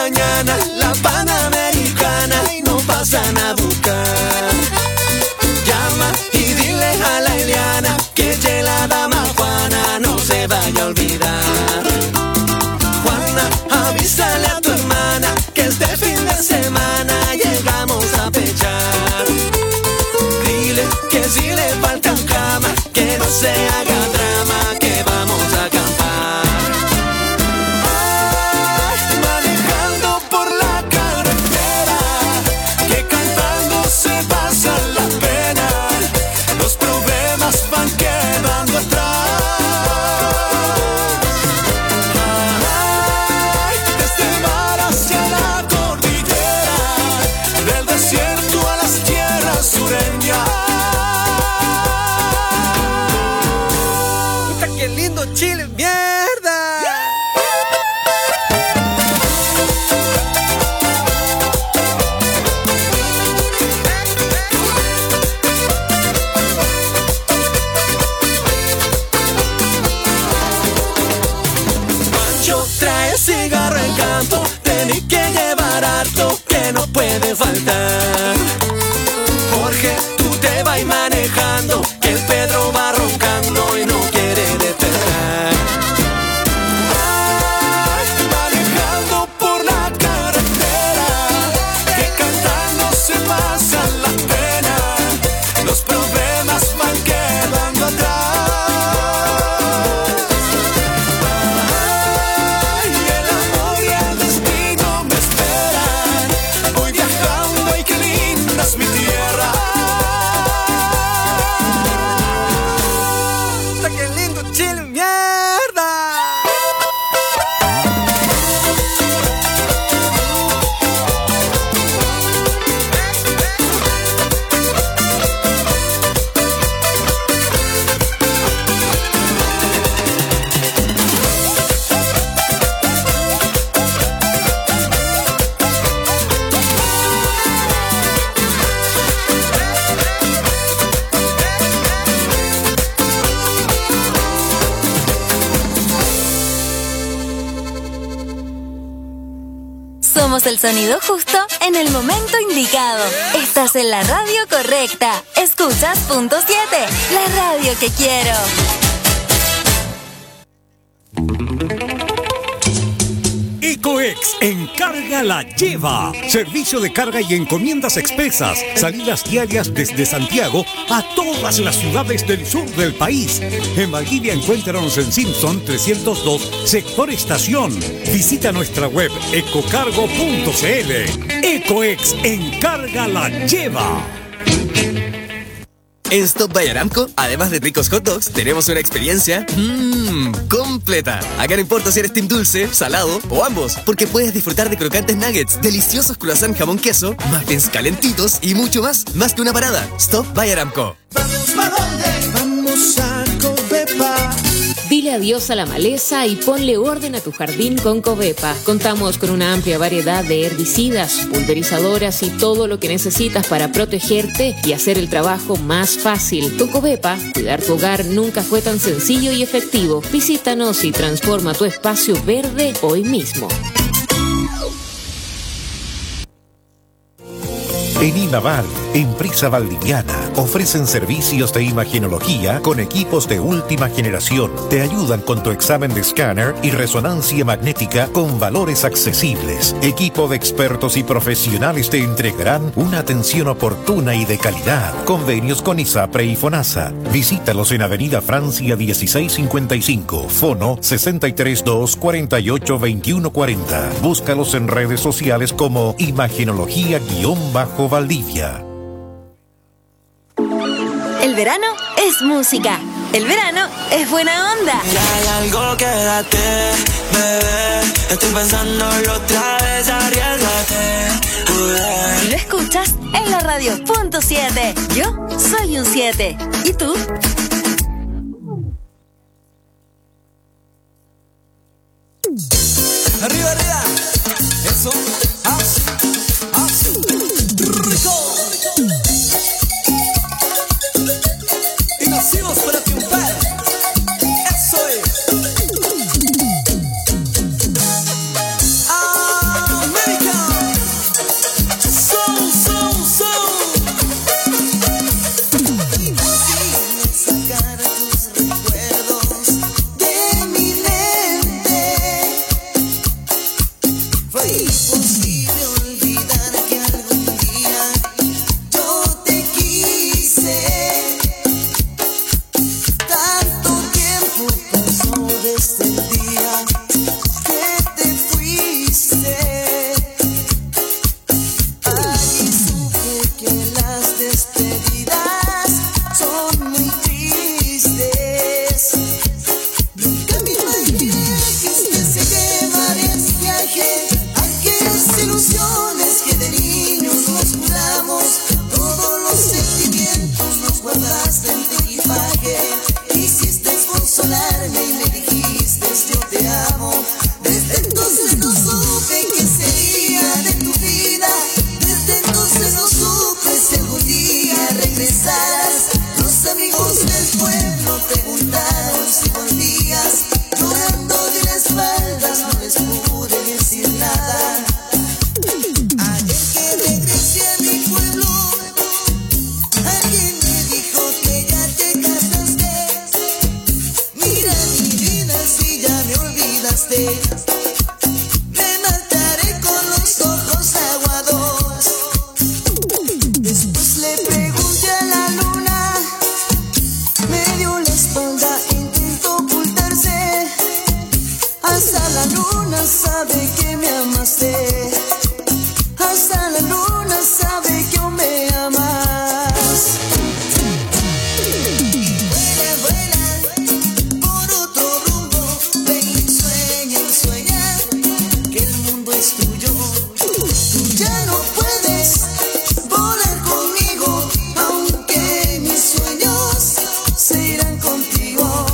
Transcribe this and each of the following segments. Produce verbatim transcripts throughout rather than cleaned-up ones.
mañana la Panamericana y no pasan a buscar. Llama y dile a la Eliana que ye la dama Juana no se vaya a olvidar. Juana, avísale a tu hermana que este fin de semana llegamos a pechar. Dile que si le faltan cama, que no se haga drama, que vamos a acampar. Ay, manejando por la carretera, que cantando se pasa la pena, los problemas van quedando atrás. Ay, desde el mar hacia la cordillera, del desierto a las tierras sureñas. ¡Qué lindo Chile, mierda! Pancho trae cigarro en canto, tenés que llevar harto que no puede faltar. Jorge, tú te vas manejando, que el Pedro va roncando y no quiere despertar. Ay, manejando por la carretera, que cantando se pasan las penas, los problemas van quedando atrás. Ay, el amor y el destino me esperan, voy viajando y qué linda es mi tierra. ¡Qué lindo Chile, mierda! Somos el sonido justo en el momento indicado. Estás en la radio correcta. Escuchas Punto siete, la radio que quiero. Ecoex Encarga la Lleva. Servicio de carga y encomiendas expresas. Salidas diarias desde Santiago a todas las ciudades del sur del país. En Valdivia encuéntranos en Simpson trescientos dos, sector estación. Visita nuestra web ecocargo punto cl. Ecoex Encarga la Lleva. En Stop by Aramco, además de ricos hot dogs, tenemos una experiencia mmm, completa. Acá no importa si eres team dulce, salado o ambos, porque puedes disfrutar de crocantes nuggets, deliciosos croissant jamón queso, muffins calentitos y mucho más. Más que una parada. Stop by Aramco. ¿Vamos para dónde? Vamos a Covepa. Dile adiós a la maleza y ponle orden a tu jardín con Covepa. Contamos con una amplia variedad de herbicidas, pulverizadoras y todo lo que necesitas para protegerte y hacer el trabajo más fácil. Con Covepa, cuidar tu hogar nunca fue tan sencillo y efectivo. Visítanos y transforma tu espacio verde hoy mismo. En Imaval, empresa valdiviana, ofrecen servicios de imagenología con equipos de última generación. Te ayudan con tu examen de escáner y resonancia magnética con valores accesibles. Equipo de expertos y profesionales te entregarán una atención oportuna y de calidad. Convenios con ISAPRE y FONASA. Visítalos en Avenida Francia dieciséis cincuenta y cinco, Fono sesenta y tres dos, cuarenta y ocho, veintiuno cuarenta. Búscalos en redes sociales como Imagenología-Valdivia. El verano es música. El verano es buena onda. Ya hay algo que date, bebé. Estoy pensándolo otra vez, arriesgate. Y lo escuchas en la radio Punto siete. Yo soy un siete. ¿Y tú? Arriba, arriba. Eso. Así. Así. Rico. Y nacimos para triunfar. Eso es. Amén. olvidaste. Me marcaré con los ojos aguados. Después le pregunté a la luna, me dio la espalda, intentó ocultarse. Hasta la luna sabe que me amaste. Hasta la luna sabe que aún me amas. Vuela, vuela por otro rumbo. Ve y sueña y sueña que el mundo es tuyo. Tú ya no puedes volar conmigo, aunque mis sueños se irán contigo.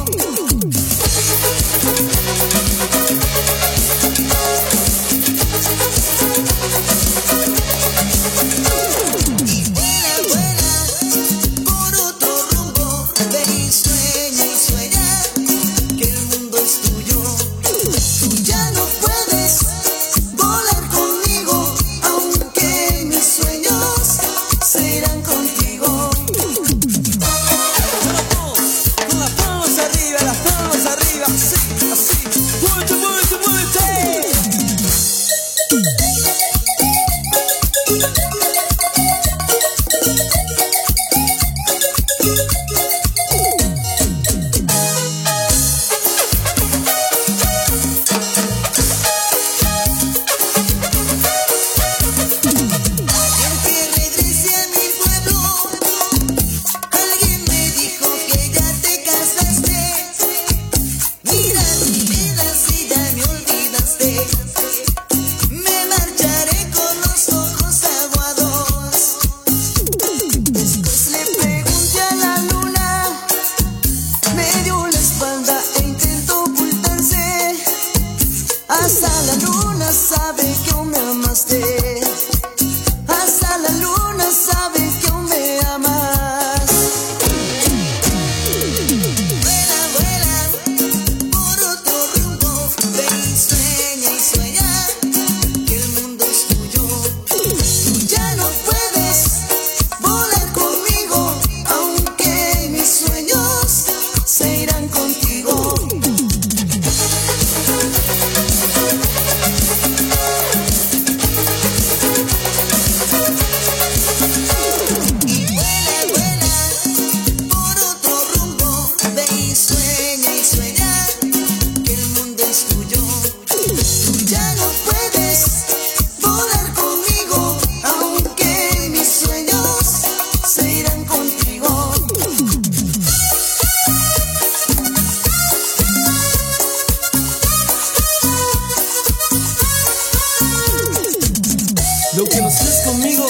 Lo que no seas conmigo,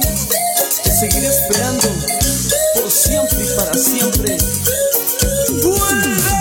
te seguiré esperando por siempre y para siempre. ¡Vuelve!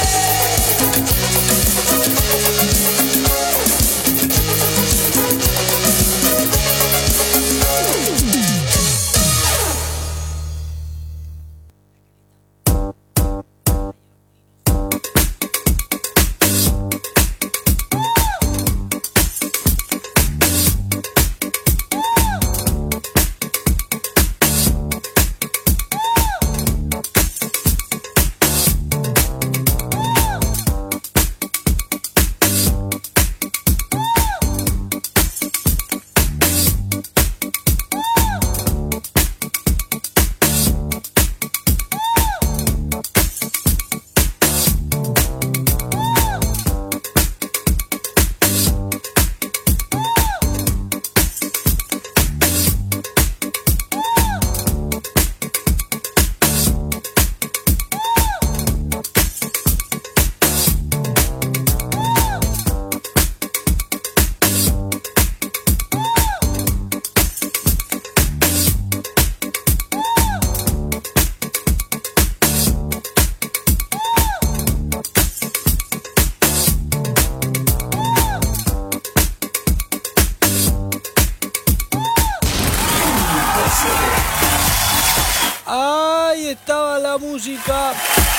Ahí estaba la música.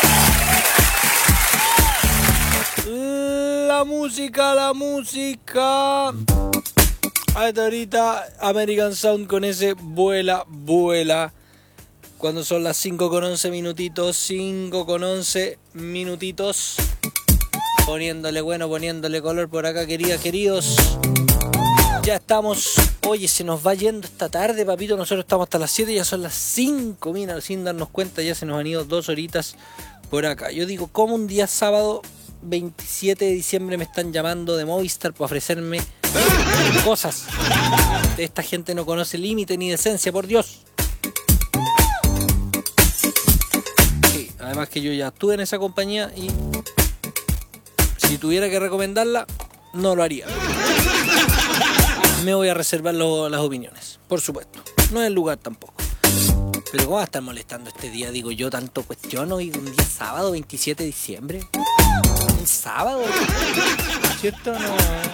La música, la música. Hasta ahorita American Sound con ese vuela, vuela. Cuando son las cinco con once minutitos. cinco con once minutitos. Poniéndole bueno, poniéndole color por acá, queridas, queridos. Ya estamos. Oye, se nos va yendo esta tarde, papito. Nosotros estamos hasta las siete, ya son las cinco. Mira, sin darnos cuenta, ya se nos han ido dos horitas por acá. Yo digo, ¿cómo un día sábado veintisiete de diciembre me están llamando de Movistar para ofrecerme cosas? Esta gente no conoce límite ni decencia, por Dios. Sí, además que yo ya estuve en esa compañía y si tuviera que recomendarla, no lo haría. Me voy a reservar lo, las opiniones, por supuesto. No es el lugar tampoco. Pero ¿cómo va a estar molestando este día? Digo yo, tanto cuestiono. Y un día sábado, veintisiete de diciembre. ¿Un sábado? ¿Cierto? No.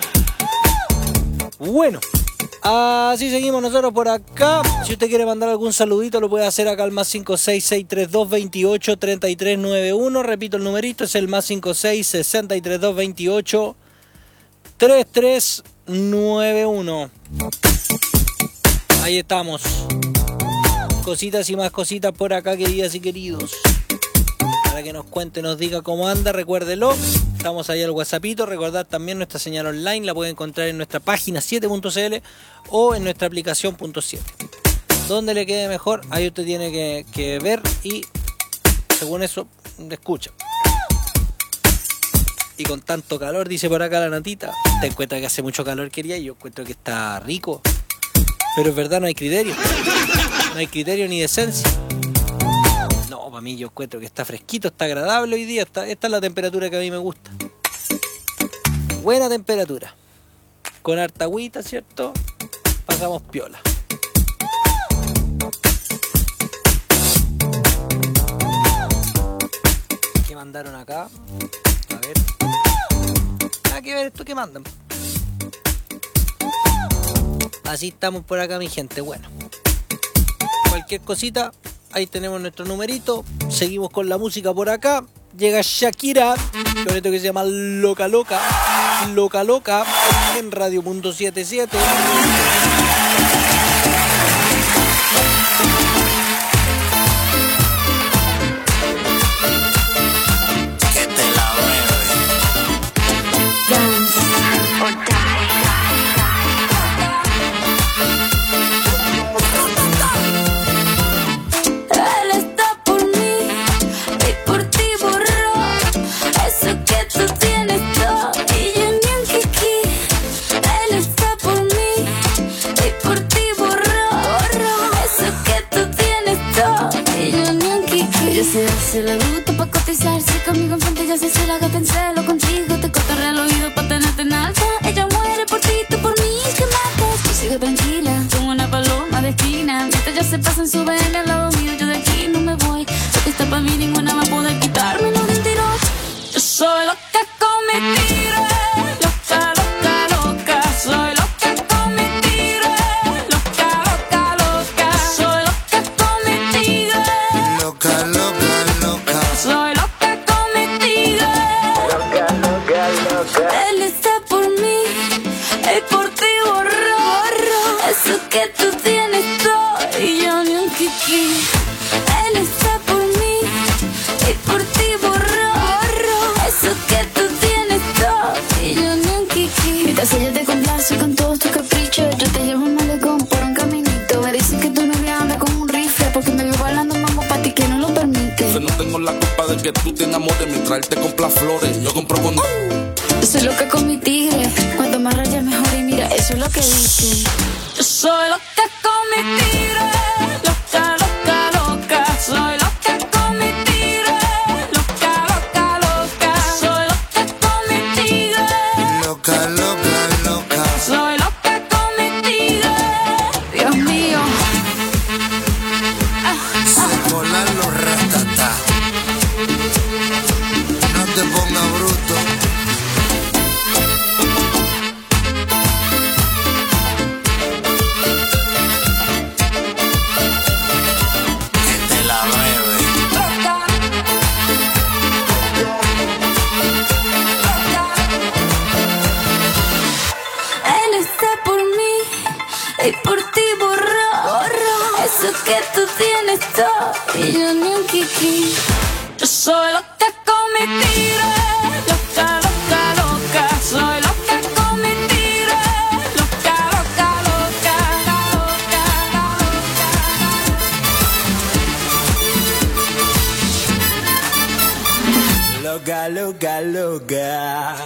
Bueno, así seguimos nosotros por acá. Si usted quiere mandar algún saludito, lo puede hacer acá al más cinco seis, seis tres dos, veintiocho, treinta y tres noventa y uno. Repito el numerito, es el más cinco seis, sesenta y tres dos, veintiocho, treinta y tres noventa y uno. Ahí estamos. Cositas y más cositas por acá, queridas y queridos. Para que nos cuente, nos diga cómo anda, recuérdelo. Estamos ahí al WhatsAppito. Recordad también nuestra señal online. La puede encontrar en nuestra página siete punto c l o en nuestra aplicación punto siete. Donde le quede mejor, ahí usted tiene que, que ver y según eso, escucha. Y con tanto calor, dice por acá la Natita. Te encuentras que hace mucho calor, quería, y yo encuentro que está rico. Pero es verdad, no hay criterio. No hay criterio ni decencia. No, para mí yo encuentro que está fresquito, está agradable hoy día. Está, esta es la temperatura que a mí me gusta. Buena temperatura. Con harta agüita, ¿cierto? Pasamos piola. ¿Qué mandaron acá? A ver. Hay que ver esto que mandan. Así estamos por acá, mi gente. Bueno, cualquier cosita, ahí tenemos nuestro numerito. Seguimos con la música por acá. Llega Shakira con esto que se llama Loca Loca. Loca Loca en Radio Mundo setenta y siete. Se hace la bruta pa' cotizarse conmigo enfrente, ya se hace la gata en celo. Contigo te cortaré el oído pa' tenerte en alta. Ella muere por ti, tú por mí, que matas. Tú sigue tranquila, como una paloma de esquina. Mientras ya se pasan, suben al lado mío, yo de aquí no me voy. Lo que está pa' mí, ninguna va a poder quitarme lo mentiroso. Yo soy loca con mentiras. Loca, loca, loca. Soy loca con mentiras. Loca, loca, loca. Soy loca con mentiras. Loca, loca, loca. Soy loca con mentiras. Loca, loca, loca. Él está por mí y por ti borró. Eso que tú tienes todo y yo ni un kiki. Él está por mí y por ti borró. Eso que tú tienes todo y yo ni un kiki. Mientras ella te complace con todos tus caprichos, yo te llevo un malecón por un caminito. Me dicen que tu novia anda con un rifle porque me vio bailando mambo pa' ti que no lo permite. Yo no tengo la culpa de que tú te enamores mientras te compras flores. Yo compro con... Yo soy loca con mi tigre, cuanto más rayas mejor y mira, eso es lo que dicen. Yo soy loca con mi tigre, loca, loca, loca. Soy loca con mi tigre, loca, loca, loca. Soy loca con mi tigre, Loca, loca, loca. soy loca con mi tigre. Dios mío. Se colan los ratatá. No te pongas bruto. Que te la bebe. Él está por mí y por ti borró. Eso que tú tienes todo y yo ni un kiki. Yo soy loca con mi tigre, loca, loca, loca, loca, loca.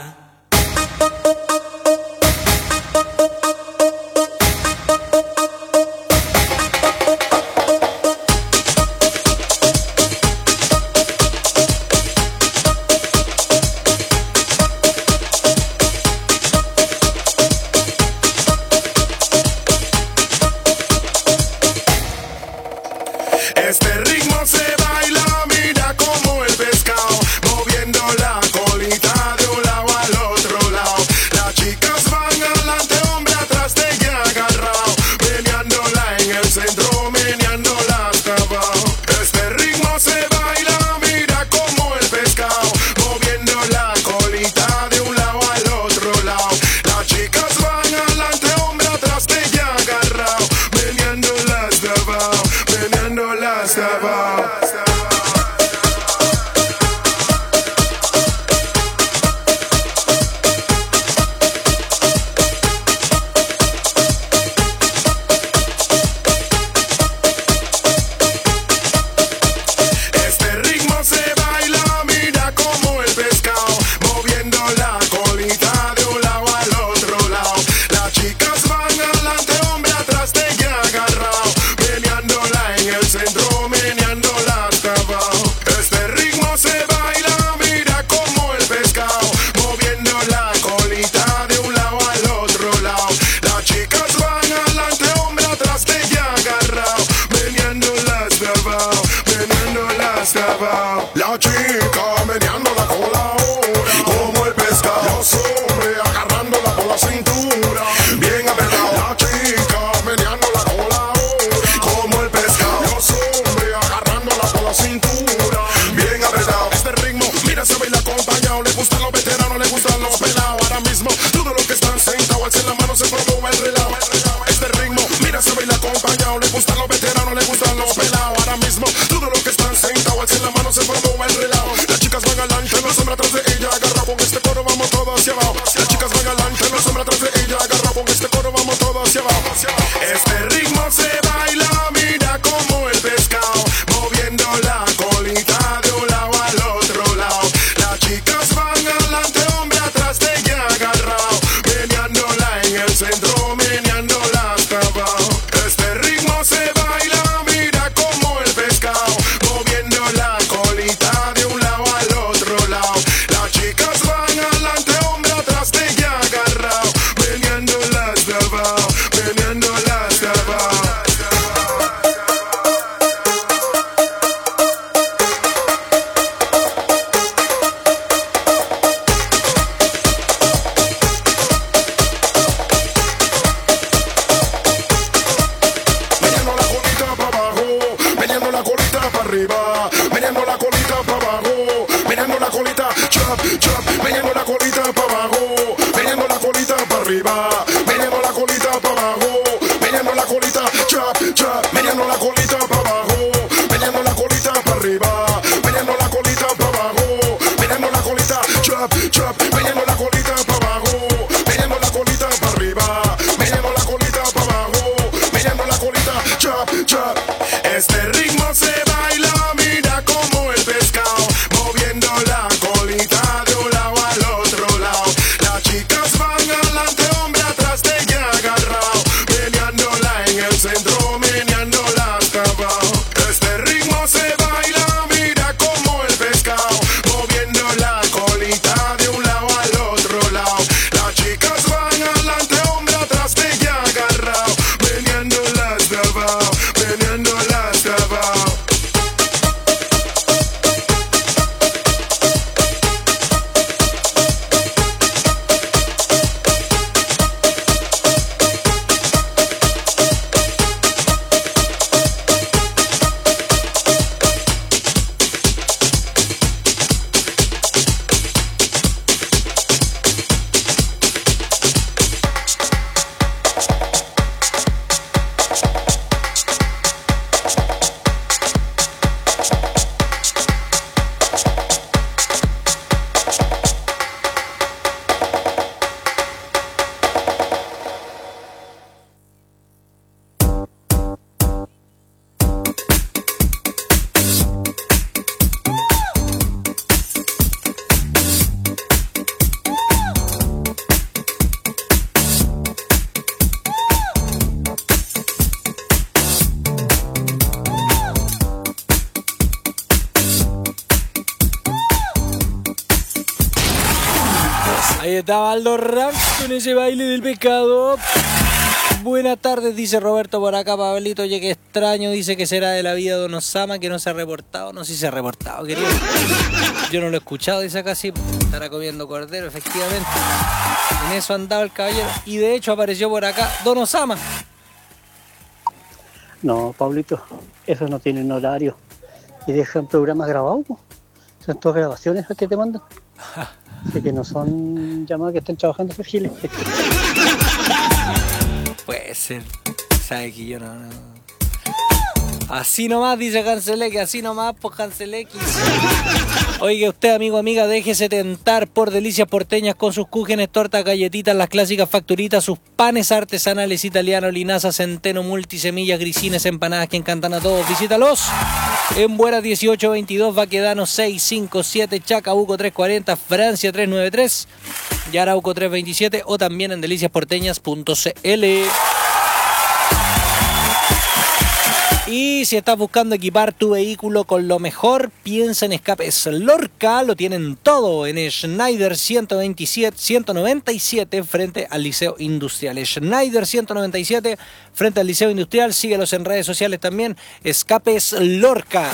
Este ritmo se baila, mira como el pescado, moviendo la colita de un lado al otro lado. Las chicas van adelante, hombre atrás de ella agarrado, meneándola en el centro, meneándola hasta abajo. Este ritmo se baila, mira como el pescado, moviendo la colita de un lado al otro lado. Las chicas van adelante, hombre atrás de ella agarrado, meneándola hasta abajo, meneándola hasta abajo. Este ritmo se baila, mira como el pescado, moviendo la colita de un lado al otro lado. Las chicas van adelante, hombre atrás de ella agarrado, meneándola en el centro, meneándola hasta abajo. Este ritmo se baila, mira como el pescado, moviendo la colita de un lado al otro lado. Las chicas van adelante, hombre atrás de ella agarrado, meneándola hasta abajo, meneándola hasta abajo. La chica meneando la cola ahora, como el pescado. Los hombres agarrándola por la cintura, bien apretado. La chica meneando la cola ahora, como el pescado. Los hombres agarrándola por la cintura, bien apretado. Este ritmo, mira, se baila acompañado. Le gustan los veteranos, le gustan los pelados. Ahora mismo, todos los que están sentados, alcen la mano, se promueve el relajo. Este ritmo, mira, se baila acompañado. Le gustan los veteranos, le gustan los pelados. Ahora mismo, todos los que están sentados, alcen la mano, se promueve el relajo. Las chicas van adelante, los hombres atrás de ella agarrado. Con este coro vamos todos hacia abajo. Las chicas van adelante, los hombres atrás de ella agarrado. Con este coro vamos todos hacia abajo. Este ritmo se baila, mira como el pescado, moviendo la colita de un lado al otro lado. Las chicas van adelante, hombre atrás de ella agarrado, meneándola en el centro, meneándola hasta abajo. Este ritmo se baila, mira como el pescado, moviendo la colita de un lado al otro lado. Las chicas van adelante, hombre atrás de ella agarrado, meneándola estaba Aldo Ranz con ese baile del pecado. Buenas tardes, dice Roberto por acá. Pablito, oye, qué extraño, dice que será de la vida de Don Osama, que no se ha reportado. No sé si se ha reportado, querido. Yo no lo he escuchado, dice acá, sí. Estará comiendo cordero, efectivamente. En eso andaba el caballero. Y de hecho apareció por acá Don Osama. No, Pablito, eso no tiene un horario. Y dejan programas grabados, ¿no? Son todas grabaciones las que te mandan. Así que no son llamadas que estén trabajando esos giles. Puede ser. Sabe que yo no, no. Así nomás, dice Canceleque, así nomás, pues Canceleque. Oiga usted, amigo, amiga, déjese tentar por delicias porteñas con sus cúgenes, tortas, galletitas, las clásicas facturitas, sus panes artesanales italianos, linaza, centeno, multisemillas, grisines, empanadas que encantan a todos. Visítalos en Bueras dieciocho veintidós, Baquedano seiscientos cincuenta y siete, Chacabuco trescientos cuarenta, Francia trescientos noventa y tres y Arauco trescientos veintisiete, o también en delicias porteñas punto c l. Y si estás buscando equipar tu vehículo con lo mejor, piensa en Escapes Lorca. Lo tienen todo en Schneider ciento veintisiete, ciento noventa y siete frente al Liceo Industrial. Schneider ciento noventa y siete frente al Liceo Industrial. Síguelos en redes sociales también. Escapes Lorca.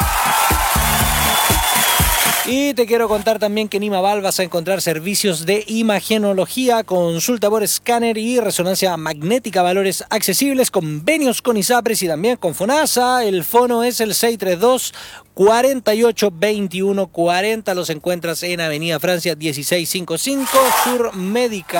Y te quiero contar también que en Imaval vas a encontrar servicios de imagenología, consulta por escáner y resonancia magnética, valores accesibles, convenios con ISAPRES y también con FONASA. El fono es el seis tres dos, cuatro ocho, veintiuno cuarenta. Los encuentras en Avenida Francia dieciséis cincuenta y cinco, Sur Médica.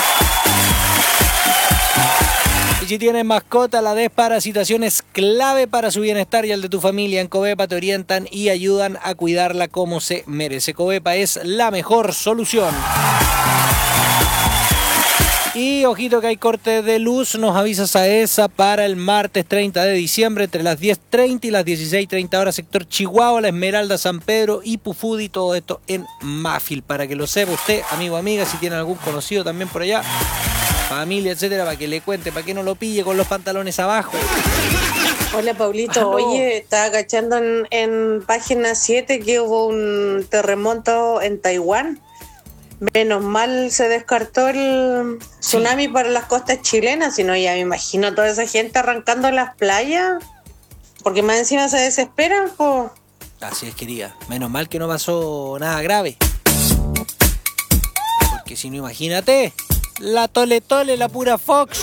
Y si tienes mascota, la desparasitación es clave para su bienestar y el de tu familia. En Covepa te orientan y ayudan a cuidarla como se merece. Covepa es la mejor solución. Y ojito que hay corte de luz, nos avisa Saesa para el martes treinta de diciembre entre las diez treinta y las dieciséis treinta horas, sector Chihuahua, La Esmeralda, San Pedro y Pufudi, todo esto en Mafil, para que lo sepa usted, amigo, amiga, si tiene algún conocido también por allá, familia, etcétera, para que le cuente, para que no lo pille con los pantalones abajo. Hola, Pablito. Aló. Oye, estaba cachando en, en página siete que hubo un terremoto en Taiwán. Menos mal se descartó el tsunami sí. para las costas chilenas, si no ya me imagino toda esa gente arrancando las playas, porque más encima se desesperan, po. Así es, querida. Menos mal que no pasó nada grave. Porque si no, imagínate, la tole tole, la pura Fox.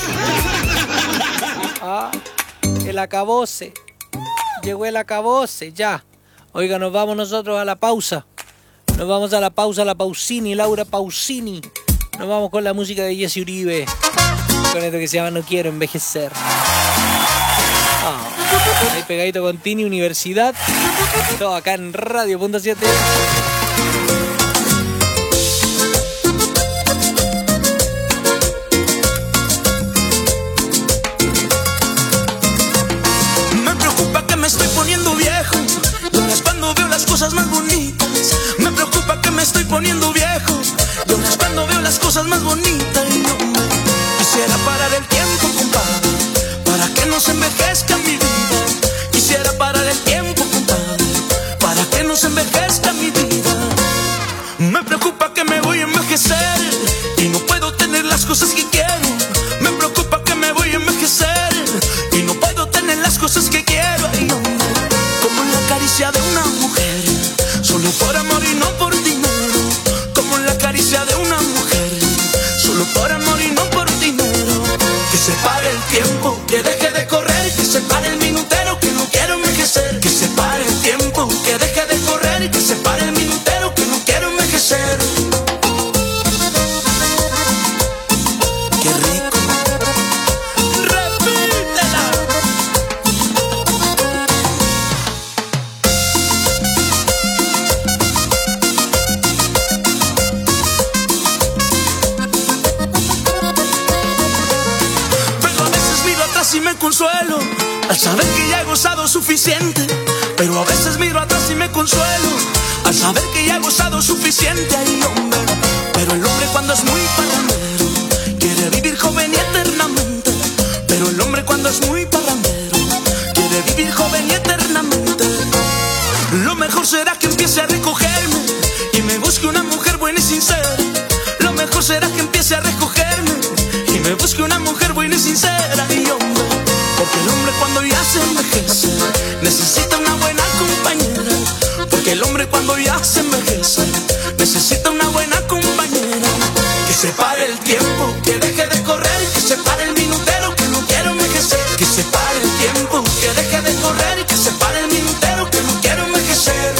Ah, el acabose. Llegó el acabose, ya. Oiga, nos vamos nosotros a la pausa. Nos vamos a la pausa, la Pausini, Laura Pausini. Nos vamos con la música de Jesse Uribe. Con esto que se llama No Quiero Envejecer. Oh, ahí pegadito con Tini, Universidad. Todo acá en Radio Punto siete. Me preocupa que me estoy poniendo viejo. Y ahora es cuando veo las cosas más bonitas. Me preocupa que me estoy poniendo viejo. Y ahora es cuando veo las cosas más bonitas. Y no me quisiera parar el tiempo, compadre, para que no se envejezca mi vida. Quisiera parar el tiempo, compadre, para que no se envejezca mi vida. Me preocupa que me voy a envejecer y no puedo tener las cosas que quiero. Me preocupa que me voy a envejecer y no puedo tener las cosas que quiero. Y no me como la caricia de una mujer, solo por amor y no por dinero. Como la caricia de una mujer, solo por amor y no por dinero. Que se pare el tiempo, que deje de correr. Que se pare el minutero, que no quiero envejecer. Que se pare el tiempo, que deje de correr. Que se pare el minutero, que no quiero envejecer. Qué rico. Repítela. Y me consuelo al saber que ya he gozado suficiente. Pero a veces miro atrás y me consuelo al saber que ya he gozado suficiente. Ay, hombre, pero el hombre cuando es muy parrandero quiere vivir joven y eternamente. Pero el hombre cuando es muy parrandero quiere vivir joven y eternamente. Lo mejor será que empiece a recogerme y me busque una mujer buena y sincera. Lo mejor cuando ya se envejece, necesita una buena compañera. Que se pare el tiempo, que deje de correr, que se pare el minutero, que no quiero envejecer. Que se pare el tiempo, que deje de correr, que se pare el minutero, que no quiero envejecer.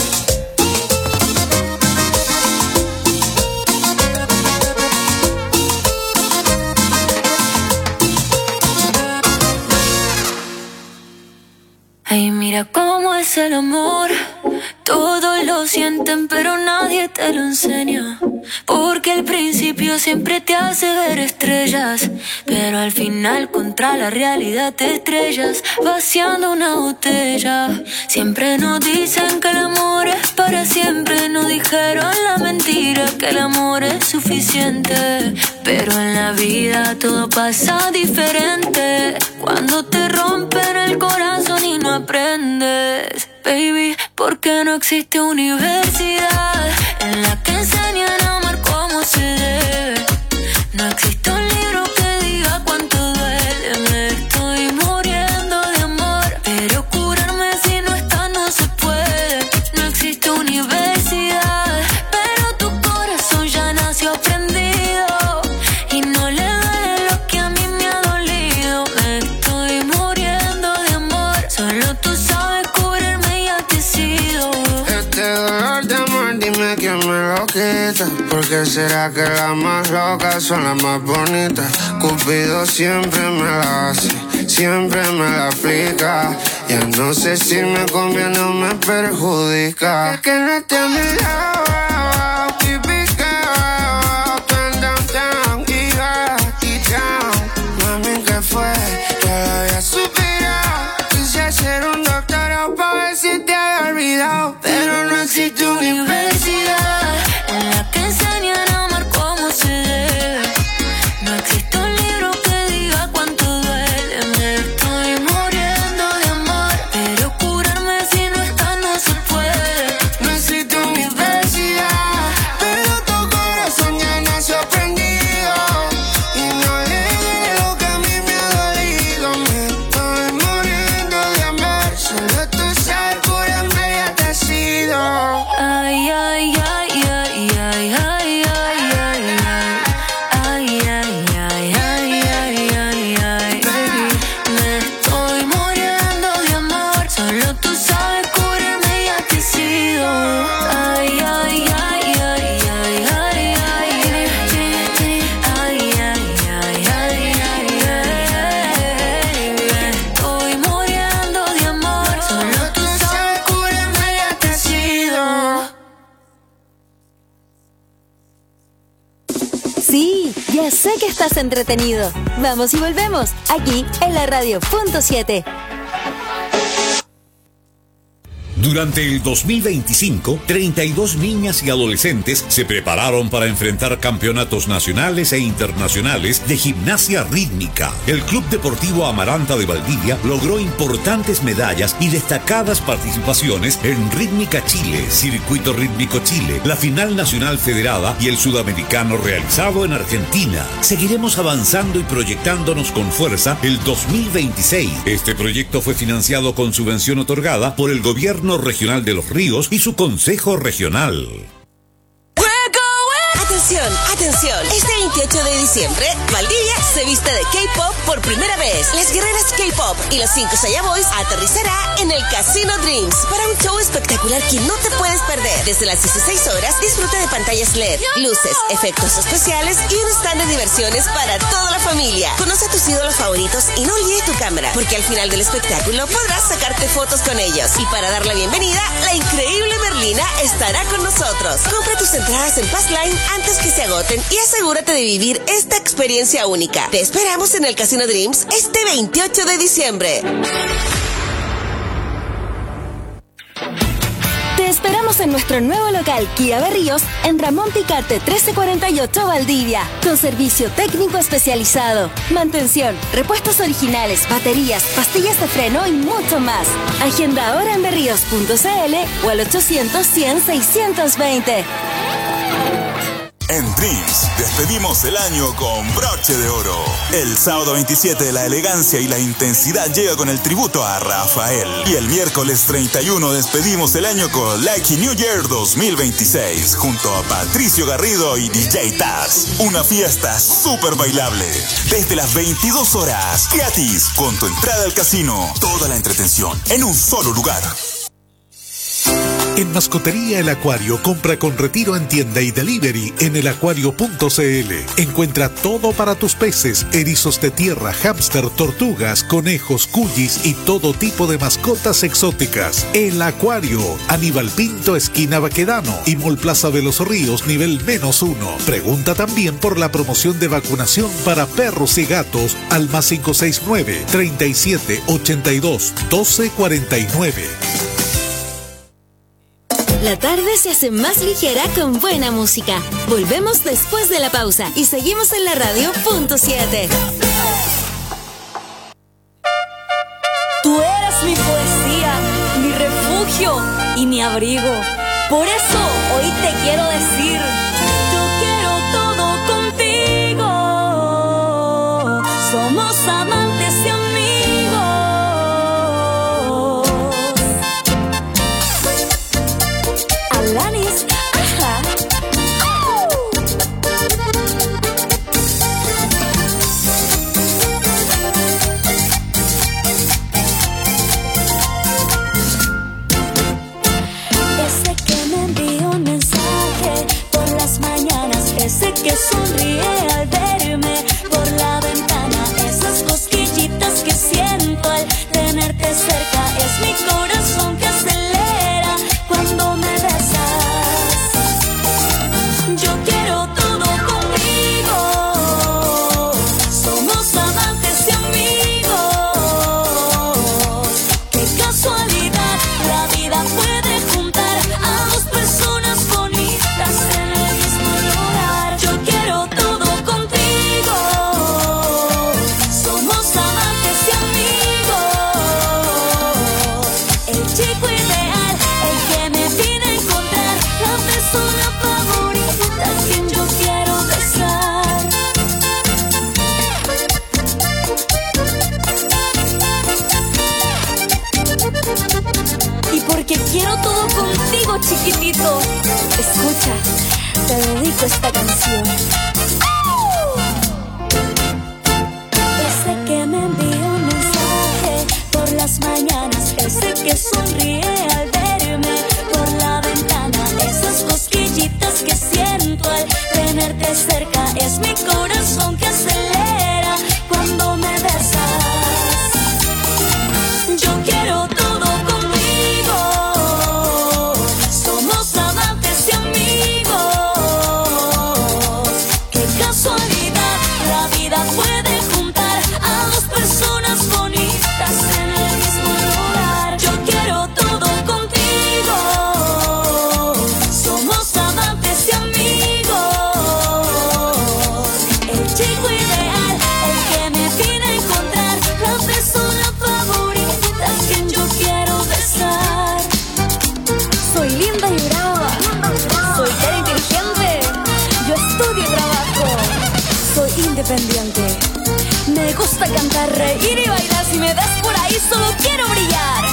Ay, mira cómo es el amor. Todos lo sienten, pero nadie te lo enseña. Porque al principio siempre te hace ver estrellas, pero al final contra la realidad te estrellas, vaciando una botella. Siempre nos dicen que el amor es para siempre. Nos dijeron la mentira, que el amor es suficiente. Pero en la vida todo pasa diferente. Cuando te rompen el corazón y no aprendes, baby, porque no existe universidad en la que enseñan a amar como se debe. No existe un libro que diga cuánto duele. Me estoy muriendo de amor, pero curarme si no está no se puede. No existe universidad, pero tu corazón ya nació aprendido y no le duele lo que a mí me ha dolido. Me estoy muriendo de amor, solo tú sabes curarme y ya te he sido. Este dolor de amor, dime quién me lo quita. ¿Por qué será que las más locas son las más bonitas? Cupido siempre me la hace, siempre me la aplica. Ya no sé si me conviene o me perjudica. Es que no esté a mi lado, típica, down, down, down, giga, y down. Mami, ¿qué fue? Que lo había superado. Quise ser un doctorado pa' ver si te había olvidado, pero no existe universidad en la que enseñan a amar como se debe. No existe un libro que diga cuánto duele. Me estoy muriendo de amor, pero curarme si no está no se puede. No existe universidad, pero tu corazón ya nació aprendido y no le duele lo que a mí me ha dolido. Me estoy muriendo de amor, solo tú sabes curarme y ya te he sido. Ay, ay, ay, ay, ay, ay, ay, ay, ay, ay, ay, ay, ay, ay, ay, baby, me estoy muriendo de amor, solo tú sabes curarme y ya te he sido. Ay, ay, ay, ay, ay, ay, ay, ay, ay, ay, ay, ay, me estoy muriendo de amor, solo tú sabes curarme y ya te he sido. Sí, ya sé que estás entretenido. Vamos y volvemos, aquí en la radio punto siete. Durante el dos mil veinticinco, treinta y dos niñas y adolescentes se prepararon para enfrentar campeonatos nacionales e internacionales de gimnasia rítmica. El Club Deportivo Amaranta de Valdivia logró importantes medallas y destacadas participaciones en Rítmica Chile, Circuito Rítmico Chile, la Final Nacional Federada y el Sudamericano realizado en Argentina. Seguiremos avanzando y proyectándonos con fuerza el dos mil veintiséis. Este proyecto fue financiado con subvención otorgada por el Gobierno Regional de Los Ríos y su Consejo Regional. Atención, atención. Este veintiocho de diciembre, Valdivia se viste de K-pop por primera vez. Las guerreras K-pop y los cinco Saya Boys aterrizará en el Casino Dreams para un show espectacular que no te puedes perder. Desde las dieciséis horas, disfruta de pantallas L E D, luces, efectos especiales y un stand de diversiones para toda la familia. Conoce a tus ídolos favoritos y no olvides tu cámara, porque al final del espectáculo podrás sacarte fotos con ellos. Y para dar la bienvenida, la increíble Merlina estará con nosotros. Compra tus entradas en Passline antes que se agoten y asegúrate de vivir esta experiencia única. Te esperamos en el Casino Dreams este veintiocho de diciembre. Te esperamos en nuestro nuevo local Kia Berríos en Ramón Picarte trece cuarenta y ocho Valdivia, con servicio técnico especializado, mantención, repuestos originales, baterías, pastillas de freno y mucho más. Agenda ahora en berríos punto c l o al ochocientos, cien, seiscientos veinte. En Dreams, despedimos el año con broche de oro. El sábado veintisiete, la elegancia y la intensidad llega con el tributo a Rafael. Y el miércoles treinta y uno, despedimos el año con Lucky New Year dos mil veintiséis, junto a Patricio Garrido y D J Taz. Una fiesta súper bailable. Desde las veintidós horas, gratis, con tu entrada al casino. Toda la entretención en un solo lugar. En Mascotería El Acuario, compra con retiro en tienda y delivery en el acuario punto c l. Encuentra todo para tus peces, erizos de tierra, hámster, tortugas, conejos, cuyis y todo tipo de mascotas exóticas. El Acuario, Aníbal Pinto, esquina Baquedano y Mall Plaza de los Ríos, nivel menos uno. Pregunta también por la promoción de vacunación para perros y gatos al más cinco seis nueve, treinta y siete, ochenta y dos, doce cuarenta y nueve. La tarde se hace más ligera con buena música. Volvemos después de la pausa y seguimos en la radio punto siete. Tú eres mi poesía, mi refugio y mi abrigo. Por eso hoy te quiero decir, yo quiero todo contigo. Somos amantes y amigos. Alanis, ajá. ¡Oh! Ese que me envió un mensaje por las mañanas, ese que sonríe al verme por la ventana, esas cosquillitas que siento al tenerte cerca, es mi corazón que acelera cuando me besas. Yo quiero todo conmigo. Somos amantes y amigos. Qué casualidad, la vida puede juntar a dos personas bonitas en el mismo lugar. Yo quiero todo contigo. Somos amantes y amigos. El chico ideal, el que me pide encontrar, la persona favorita, quien yo quiero besar. Y porque quiero todo contigo, chiquitito, escucha, te dedico esta canción. Ese que me envió un mensaje por las mañanas, ese que sonríe al verme por la ventana, esas cosquillitas que siento al tenerte cerca, es mi corazón que acelera cuando me besas. Yo quiero todo conmigo. Somos amantes y amigos. Qué casualidad, la vida puede juntar a dos personas bonitas en el mismo lugar. Yo quiero todo contigo. Somos amantes y amigos. El chico ideal, el que me pide encontrar, la persona favorita, quien yo quiero besar. Soy linda y brava, soy cara inteligente, yo estudio y trabajo, soy independiente. Me gusta cantar, reír y bailar, si me ves por ahí solo quiero brillar.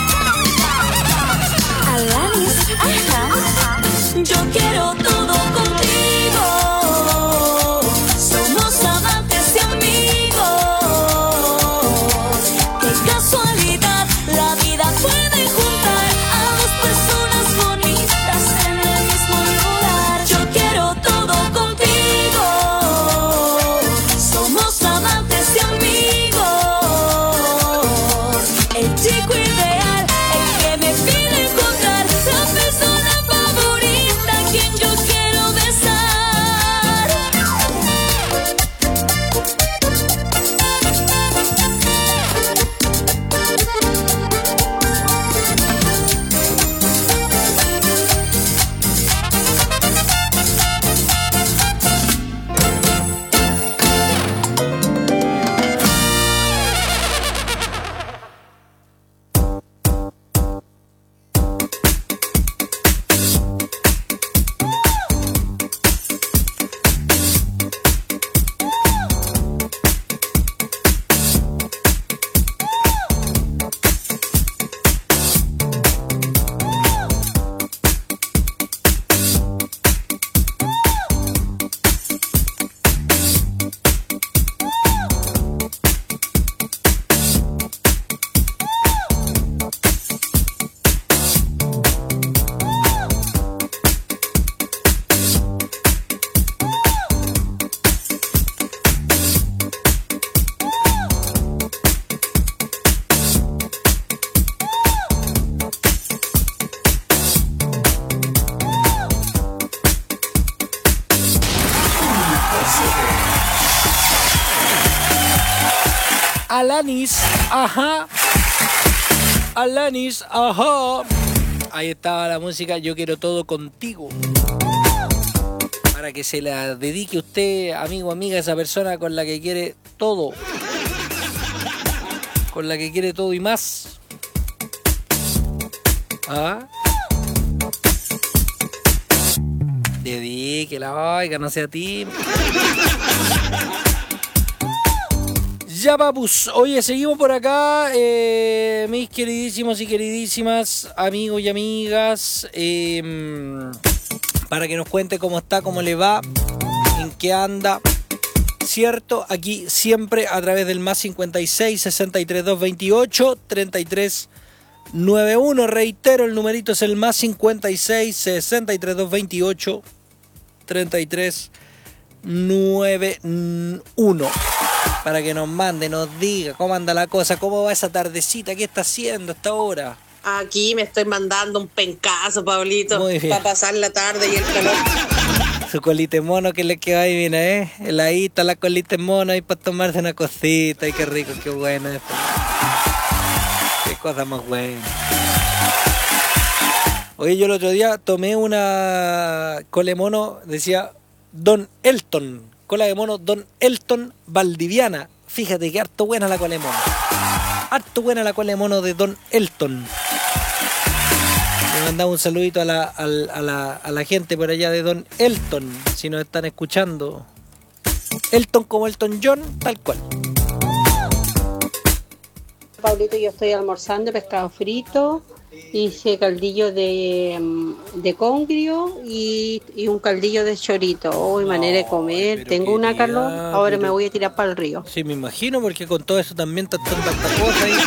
Alanis, ajá. Yo quiero todo contigo. Somos amantes y amigos. Qué casualidad, la vida puede juntar a dos personas bonitas en el mismo lugar. Yo quiero todo contigo. Somos amantes y amigos. El chico ideal, el que me pide encontrar, la persona favorita, quien yo quiero ver. Alanis, ajá. Alanis, ajá. Ahí estaba la música Yo Quiero Todo Contigo. Para que se la dedique usted, amigo, amiga, esa persona con la que quiere todo. Con la que quiere todo y más. ¿Ah? Dedíquela, oiga, no sea ti. Ya, papus. Oye, seguimos por acá, eh, mis queridísimos y queridísimas amigos y amigas, eh, para que nos cuente cómo está, cómo le va, en qué anda, ¿cierto? Aquí siempre a través del más cincuenta y seis, sesenta y tres, doscientos veintiocho, treinta y tres noventa y uno. Reitero, el numerito es el más cincuenta y seis, sesenta y tres, doscientos veintiocho, treinta y tres noventa y uno. Para que nos mande, nos diga cómo anda la cosa, cómo va esa tardecita, qué está haciendo hasta ahora. Aquí me estoy mandando un pencazo, Pablito, para pasar la tarde y el calor. Su colita de mono que le queda ahí, mira, ¿eh? Heladita, la colita de mono ahí para tomarse una cosita. Ay, qué rico, qué bueno esto. Qué cosa más buena. Oye, yo el otro día tomé una cola de mono, decía Don Elton. Cola de mono Don Elton Valdiviana. Fíjate que harto buena la cola de mono. Harto buena la cola de mono de Don Elton. Le mandamos un saludito a la, a, la, a, la, a la gente por allá de Don Elton, si nos están escuchando. Elton como Elton John, tal cual. Pablito, yo estoy almorzando pescado frito, hice caldillo de, de congrio y, y un caldillo de chorito. Hoy, oh, manera de comer, tengo una calor, ahora pero... me voy a tirar para el río. Sí, me imagino, porque con todo eso también está tanta cosa ahí.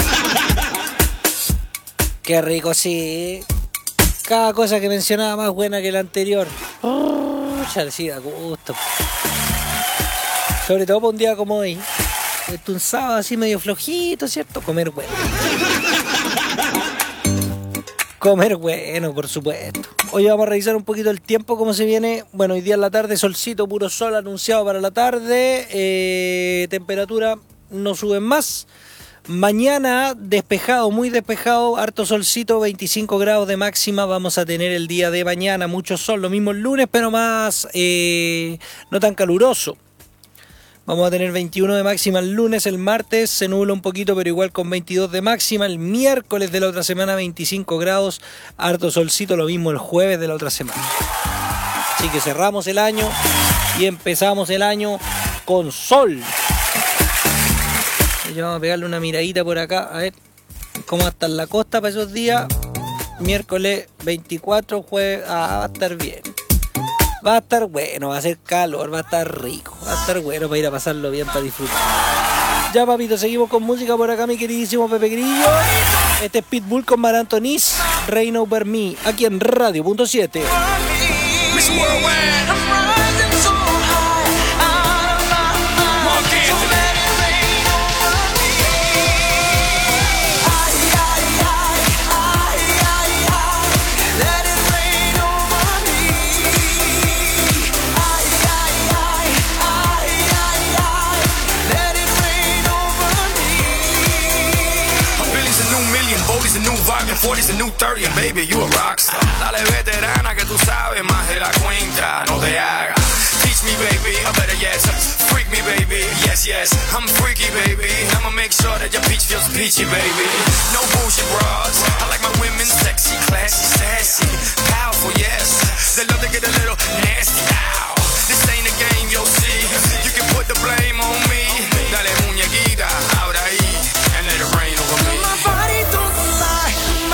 Qué rico, sí. Cada cosa que mencionaba más buena que la anterior. Oh, ya sí, da gusto. Sobre todo para un día como hoy. Es un sábado así medio flojito, ¿cierto? Comer bueno. Comer bueno, por supuesto. Hoy vamos a revisar un poquito el tiempo, cómo se viene. Bueno, hoy día en la tarde, solcito, puro sol anunciado para la tarde. Eh, temperatura no sube más. Mañana despejado, muy despejado, harto solcito, veinticinco grados de máxima vamos a tener el día de mañana. Mucho sol, lo mismo el lunes, pero más, eh, no tan caluroso. Vamos a tener veintiuno de máxima el lunes, el martes se nubla un poquito, pero igual con veintidós de máxima. El miércoles de la otra semana, veinticinco grados, harto solcito, lo mismo el jueves de la otra semana. Así que cerramos el año y empezamos el año con sol. Y vamos a pegarle una miradita por acá, a ver cómo está en la costa para esos días. Miércoles veinticuatro, jueves, ah, va a estar bien. Va a estar bueno, va a ser calor, va a estar rico, va a estar bueno para ir a pasarlo bien, para disfrutar. Ya, papito, seguimos con música por acá, mi queridísimo Pepe Grillo. Este es Pitbull con Mar Antonis, Reign Over Me, aquí en Radio Punto siete. forty's a new thirty, and baby, you a rockstar. Dale veterana que tú sabes más de la cuenta, no te hagas. Teach me, baby, or better yes, freak me, baby, yes, yes. I'm freaky, baby, I'ma make sure that your peach feels peachy, baby. No bullshit bras, I like my women sexy, classy, sassy, powerful, yes. They love to get a little nasty, ow. This ain't a game, you'll see. You can put the blame on me. Dale muñequita, ahora ahí, and let it rain over me. My body don't lie.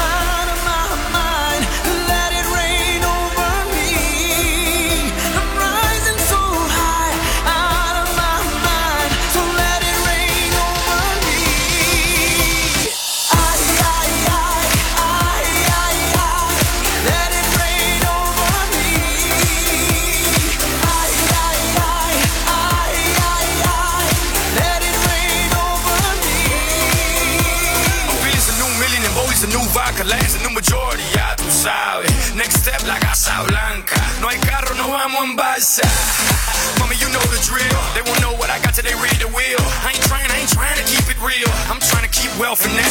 Lance, the new majority, ya tú sabes. Next step, la Casa Blanca. No hay carro, no vamos en balsa. Mami, you know the drill. They won't know what I got till they read the wheel. I ain't trying, I ain't trying to keep it real.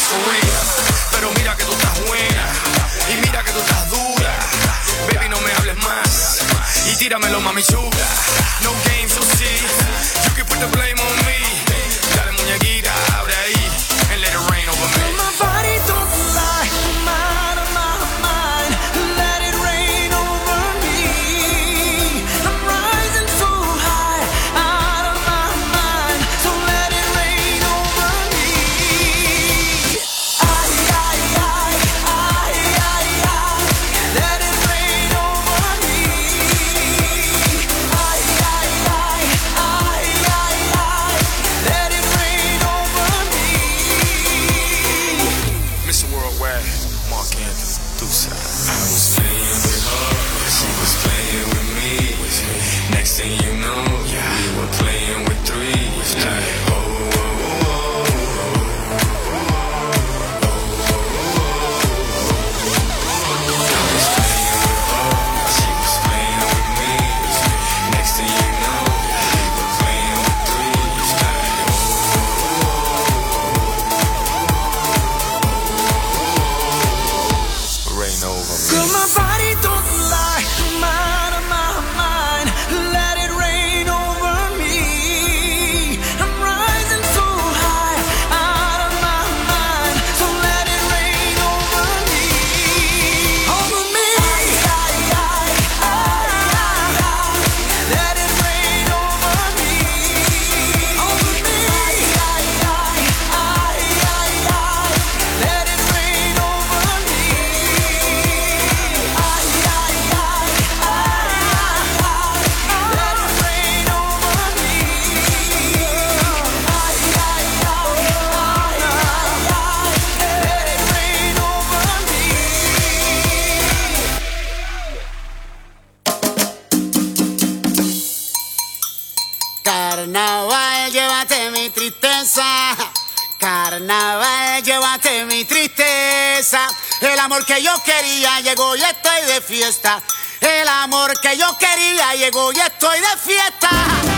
for real. Pero mira que tú estás buena y mira que tú estás dura. Baby, no me hables más y tíramelo, mami chula. No games, so see, you can put the blame on me. Dale, muñequita, abre ahí and let it rain over me. My body don't lie, I'm out of my mind. Let it rain over me. I'm rising so high, out of my mind. So let it rain over me. Ay, ay, ay, ay, ay, ay. Let it rain over me. Ay, ay, ay, ay, ay, ay. Let it rain over me. Mister Worldwide, Mark Anthony, Deuce. I was playing with her, she was playing with me. Next thing you know, we were playing with three. Like, oh, oh, oh, I was playing with her, she was playing with me. Next thing you know, we were playing with three. Like, rain over me. Girl, my body don't lie, I'm out of my mind. Let it rain over me. I'm rising so high, out of my mind. So let it rain over me. Over me. Ay, ay, ay, ay, ay. Let it rain over me. Over me. Ay, ay, ay, ay, ay, ay. Let it rain over me. Ay, ay, ay, ay, ay, ay. Let it rain over me. Ay, ay, ay, ay, ay, ay. Let it rain over me. Carnaval, llévate mi tristeza. Carnaval, llévate mi tristeza. El amor que yo quería llegó y estoy de fiesta. El amor que yo quería llegó y estoy de fiesta.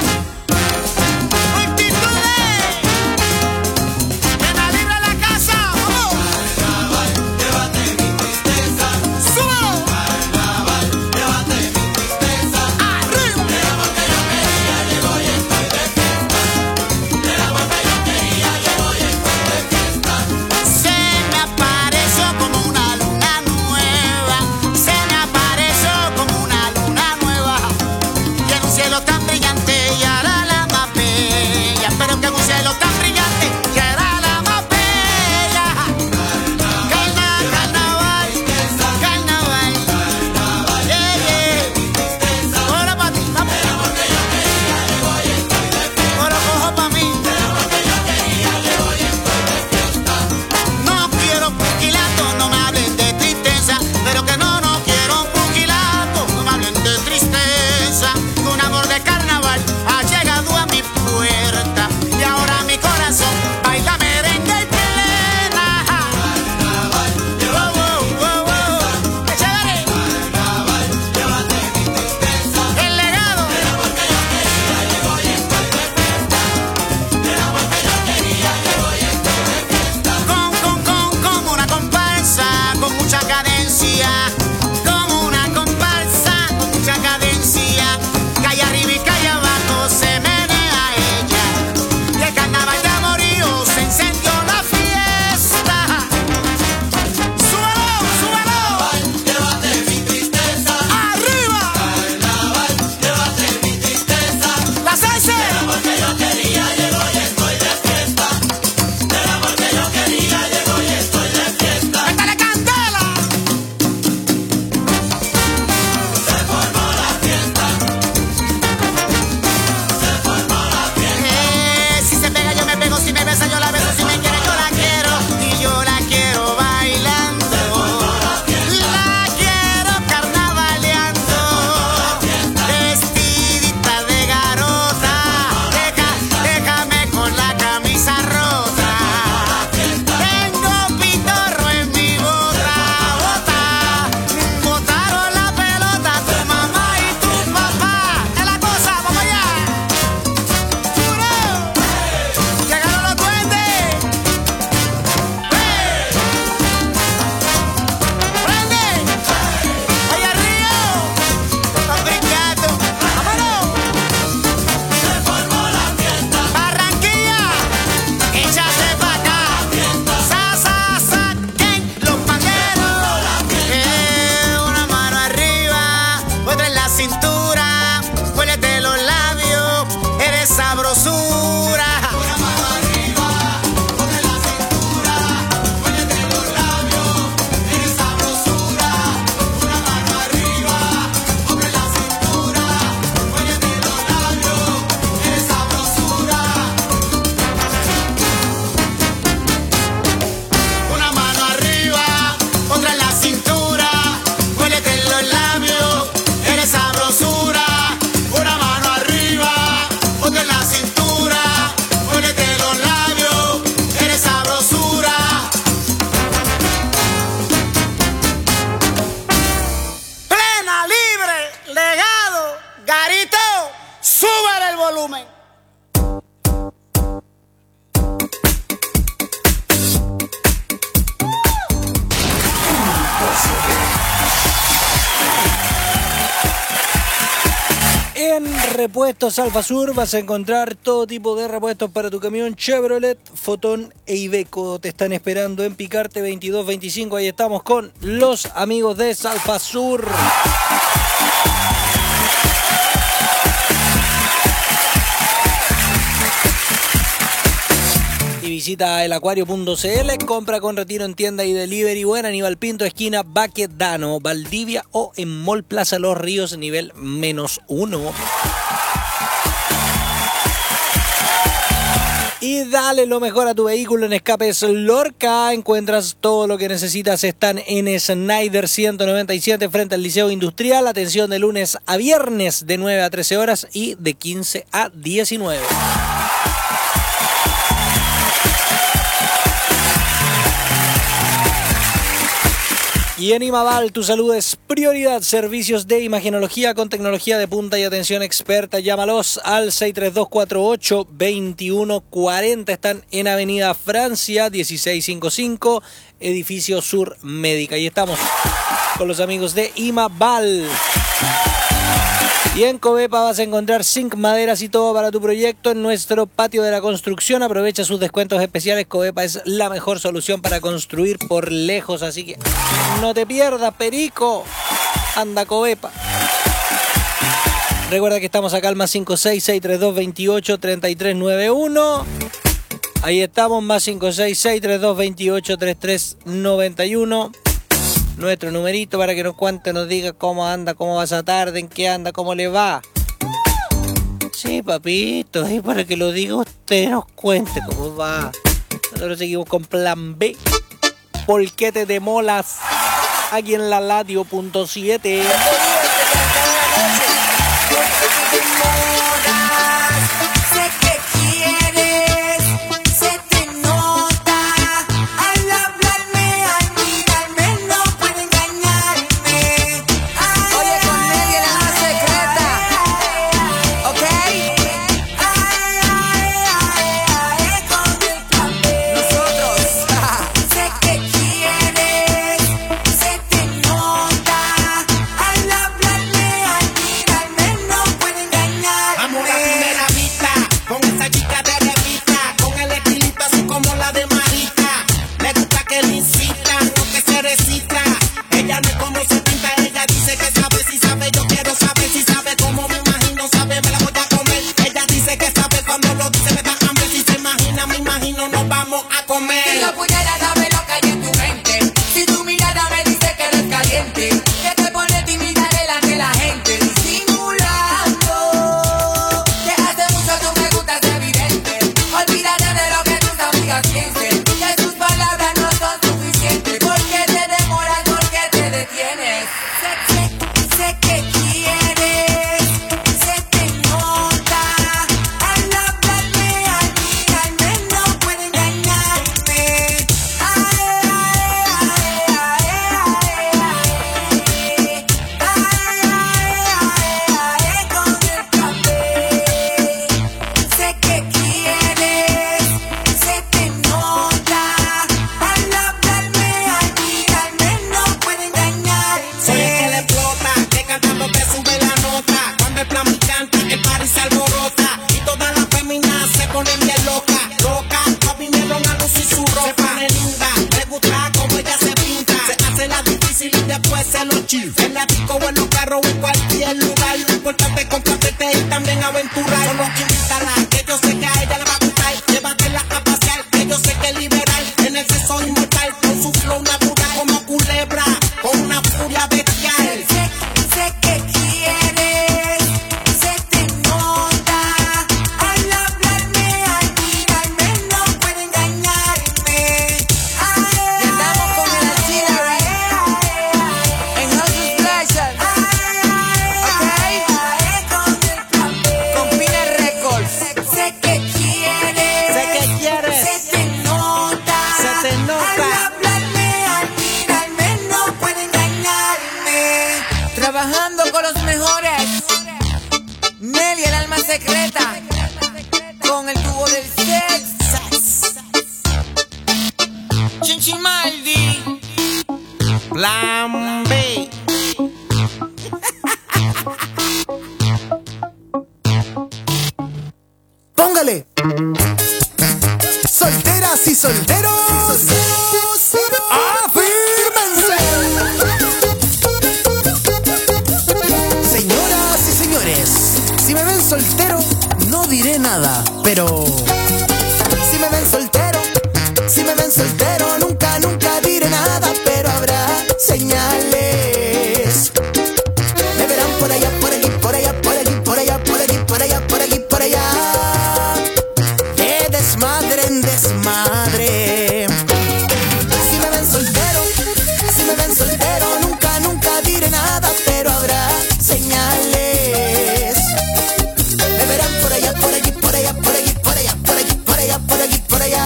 Multitudes, que me libre la casa. ¡Vamos! Carnaval, llévate mi tristeza. ¡Súbelo! Carnaval, llévate mi tristeza. ¡Arriba! El amor que yo quería llegó y estoy de fiesta. El amor que yo quería llegó y estoy de fiesta. Se me apareció como una luna nueva. Se me apareció como una luna nueva. Y en un cielo tan brillante ya sabrosura. Una mano arriba, ponte la cintura, muévete los labios, eres sabrosura. Una mano arriba, ponte la cintura, muévete los labios, eres sabrosura. Una mano arriba, otra en la cintura, muévete los labios, eres sabrosura. Una mano arriba, otra en la cintura, muévete los labios, eres sabrosura. Plena, libre, legado, Garito, sube el volumen. En Repuestos Alfa Sur vas a encontrar todo tipo de repuestos para tu camión Chevrolet, Fotón e Iveco. Te están esperando en Picarte veintidós veinticinco. Ahí estamos con los amigos de Salfa Sur. Y visita el acuario punto c l, compra con retiro en tienda y delivery o en Aníbal Pinto, esquina Baquedano, Valdivia, o en Mall Plaza Los Ríos, nivel menos uno. Y dale lo mejor a tu vehículo en Escapes Lorca. Encuentras todo lo que necesitas. Están en Snyder ciento noventa y siete frente al Liceo Industrial. Atención de lunes a viernes de nueve a trece horas y de quince a diecinueve. Y en Imaval, tu salud es prioridad. Servicios de imagenología con tecnología de punta y atención experta. Llámalos al seis tres dos cuatro ocho, dos uno cuatro cero. Están en Avenida Francia, dieciséis cincuenta y cinco, Edificio Sur Médica. Y estamos con los amigos de Imaval. Y en Covepa vas a encontrar zinc, maderas y todo para tu proyecto en nuestro patio de la construcción. Aprovecha sus descuentos especiales. Covepa es la mejor solución para construir por lejos, así que no te pierdas, perico. Anda Covepa. Recuerda que estamos acá al más cinco seis, seis tres dos, veintiocho, treinta y tres noventa y uno. Ahí estamos, más cinco seis, seis tres dos, veintiocho, treinta y tres noventa y uno. Nuestro numerito para que nos cuente, nos diga cómo anda, cómo va esa tarde, en qué anda, cómo le va. Sí, papito, y para que lo diga usted, nos cuente cómo va. Nosotros seguimos con Plan B. Polquete de molas, aquí en la Ladio punto siete. Sé que quieres, se te nota, al secreta con el tubo del sexo. Chinchimaldi, Plan B. Póngale. Solteras y solteros, afírmense. Señoras y señores, si me ven soltero, no diré nada, pero si me ven soltero, si me ven soltero, nunca, nunca diré nada, pero habrá señales. Me verán por allá, por aquí, por allá, por aquí, por allá, por aquí, por allá, por aquí, por allá. De desmadre en desmadre. Si me ven soltero, si me ven soltero, nunca, nunca diré nada, pero habrá señales. Me verán por allá, por aquí, por allá, por aquí, por allá, por aquí, por allá, por aquí, por allá.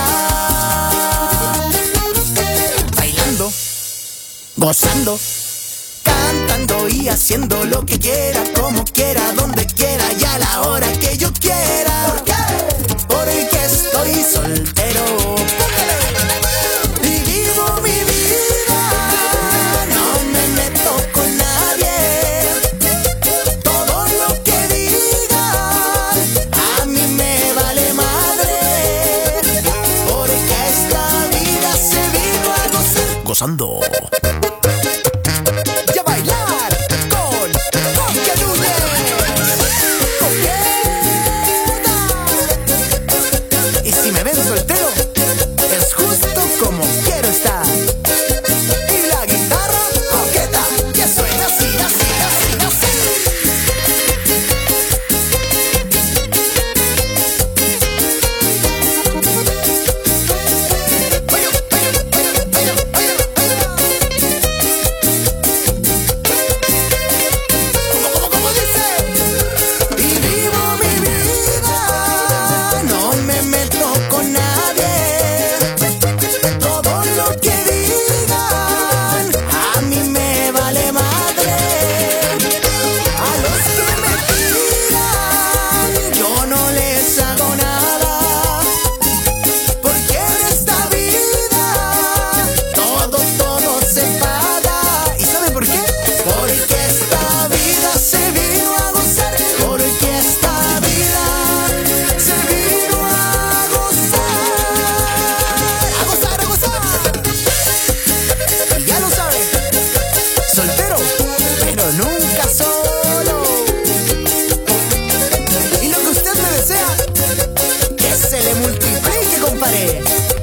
Bailando, gozando, cantando y haciendo lo que quiera, como quiera, donde quiera y a la hora que yo quiera. ¿Por qué? Porque estoy soltero y vivo mi vida. No me meto con nadie. Todo lo que digan a mí me vale madre. Porque esta vida se vino a gozar. Gozando. Y a bailar con Coque Núñez. Y si me ven soltero, es justo como quiero estar. Y la guitarra coqueta, que suena así, así, así, así. ¿Cómo, cómo dice? Y vivo mi vida, no me meto con nadie. Todo lo que digan a mí me vale madre. A los que me tiran yo no les hago nada. Porque en esta vida todo, todo se paga. ¿Y sabe por qué? Porque esta vida se vino a gozar. Porque esta vida se vino a gozar. A gozar, a gozar. Y ya lo sabe, soltero, pero nunca solo. Y lo que usted me desea, que se le multiplique, compadre.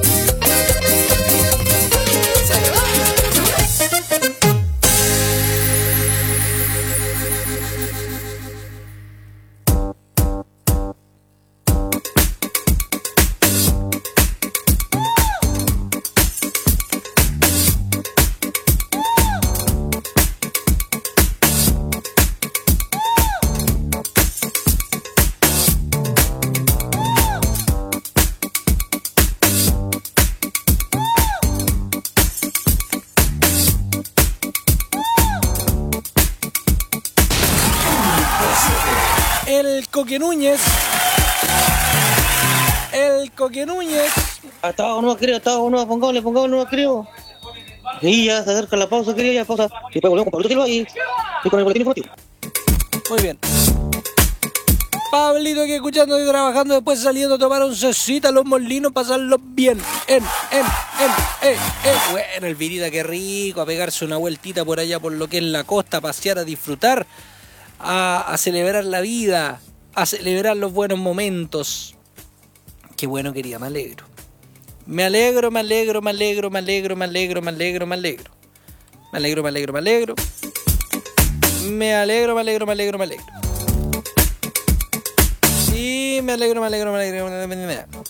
Se le va. El Coque Núñez. El Coque Núñez. Hasta abajo no creo, hasta abajo no, pongámosle, pongámosle no creo. Y ya se acerca la pausa, quería ya pausa. Y después volvemos con Pablito Silva y, y con el boletín informativo. Muy bien. Pablito aquí escuchando y trabajando, después saliendo a tomar oncecita a los molinos, pasarlo bien. En, en, en, eh, eh. Bueno, el virita, qué rico, a pegarse una vueltita por allá por lo que es la costa, a pasear, a disfrutar, a, a celebrar la vida, a celebrar los buenos momentos. Qué bueno, quería, me alegro. Me alegro, me alegro, me alegro, me alegro, me alegro, me alegro, me alegro. Me alegro, me alegro, me alegro. Me alegro, me alegro, me alegro, me alegro. Sí, me alegro, me alegro, me alegro, me alegro, me alegro.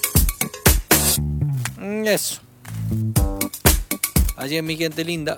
Eso. Allí es mi gente linda.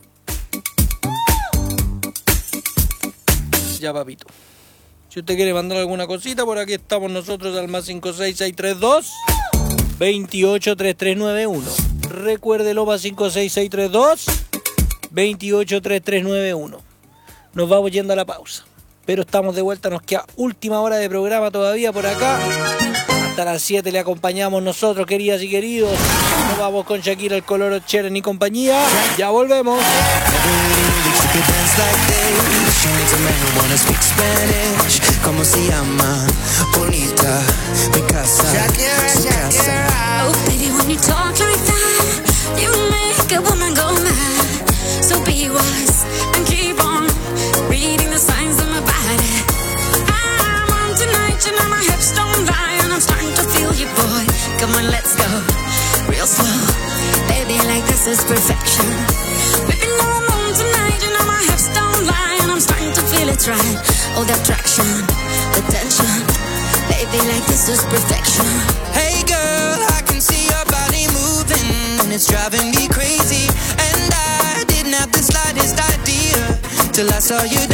Ya, papito. Si usted quiere mandar alguna cosita, por aquí estamos nosotros al más cinco seis seis tres dos veintiocho treinta y tres noventa y uno. Recuérdelo, más cinco seis seis tres dos veintiocho treinta y tres noventa y uno. Nos vamos yendo a la pausa. pero estamos de vuelta, nos queda última hora de programa todavía por acá. Hasta las siete le acompañamos nosotros, queridas y queridos. Nos vamos con Shakira, el Color Cheren y compañía. Ya volvemos. ¿Cómo se llama? Bonita, mi casa, su casa. Oh, baby, when you talk like that, you make a woman go mad. So be wise and keep on reading the signs of my body. I'm on tonight, you know my hips don't lie, and I'm starting to feel you, boy. Come on, let's go real slow. Baby, like this is perfection. Baby, no, I'm on tonight, you know my hips don't lie, and I'm starting to feel it's right. All the attraction, the tension. Baby, like this is perfection. Hey girl, I can see your body moving, and it's driving me crazy. And I didn't have the slightest idea till I saw you